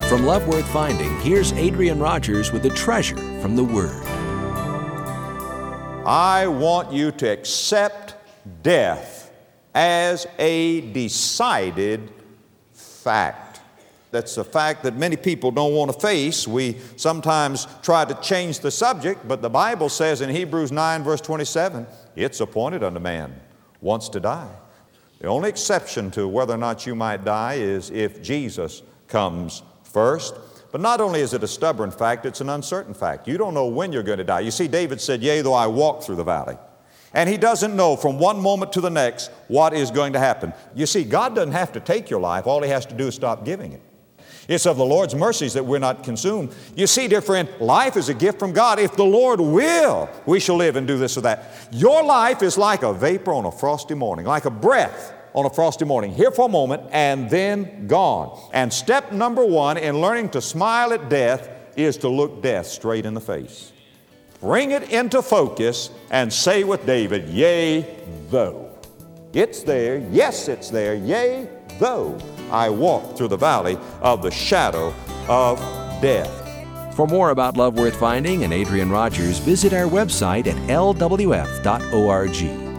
From Love Worth Finding, here's Adrian Rogers with a treasure from the Word. I want you to accept death as a decided fact. That's a fact that many people don't want to face. We sometimes try to change the subject, but the Bible says in Hebrews 9 verse 27, it's appointed unto man once to die. The only exception to whether or not you might die is if Jesus comes first. But not only is it a stubborn fact, it's an uncertain fact. You don't know when you're going to die. You see, David said, yea, though I walk through the valley. And he doesn't know from one moment to the next what is going to happen. You see, God doesn't have to take your life. All He has to do is stop giving it. It's of the Lord's mercies that we're not consumed. You see, dear friend, life is a gift from God. If the Lord will, we shall live and do this or that. Your life is like a vapor on a frosty morning, like a breath on a frosty morning, here for a moment and then gone. And step number one in learning to smile at death is to look death straight in the face. Bring it into focus and say with David, yea, though. It's there, yes, it's there, yea, though I walk through the valley of the shadow of death. For more about Love Worth Finding and Adrian Rogers, visit our website at lwf.org.